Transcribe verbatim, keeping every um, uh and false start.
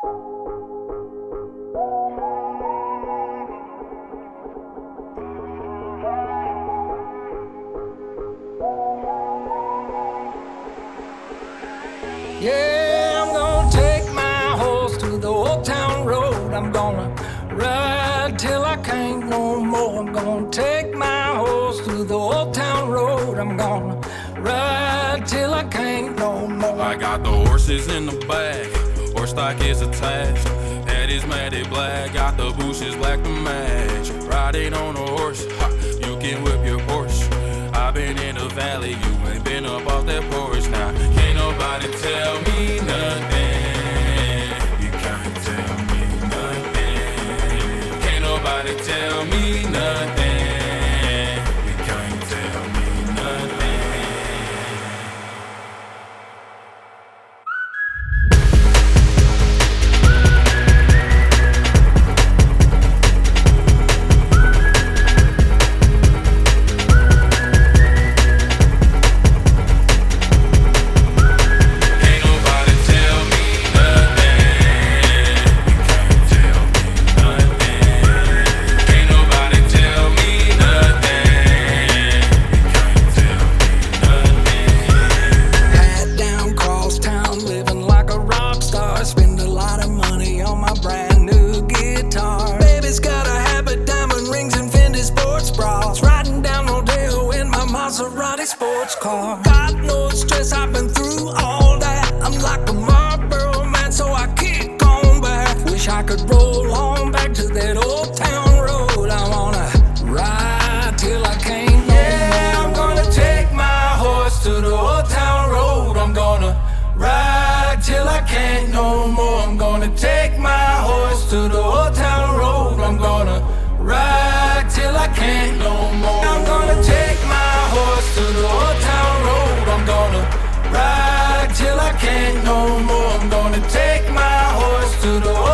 Yeah, I'm gonna take my horse to the old town road. I'm gonna ride till I can't no more. I'm gonna take my horse to the old town road. I'm gonna ride till I can't no more. I got the horses in the bag, horse stock is attached. Head is matted black, got the bushes black to match. Riding on a horse, ha, you can whip your Porsche. I've been in the valley, you ain't been up off that porch. Now, can't nobody tell me nothing. You can't tell me nothing. Can't nobody tell me nothing. You can't tell me nothing. Maserati sports car. Got no stress, I've been through all that. I'm like a Marlboro man, so I kick on back. Wish I could roll on back to that old town road. I wanna ride till I can't no yeah, more. I'm gonna take my horse to the old town road. I'm gonna ride till I can't no more. I'm gonna take my horse to the old town road. I'm gonna ride till I can't no more. I'm gonna take my horse to the old town road. I'm gonna ride till I can't no more. I'm gonna take my horse to the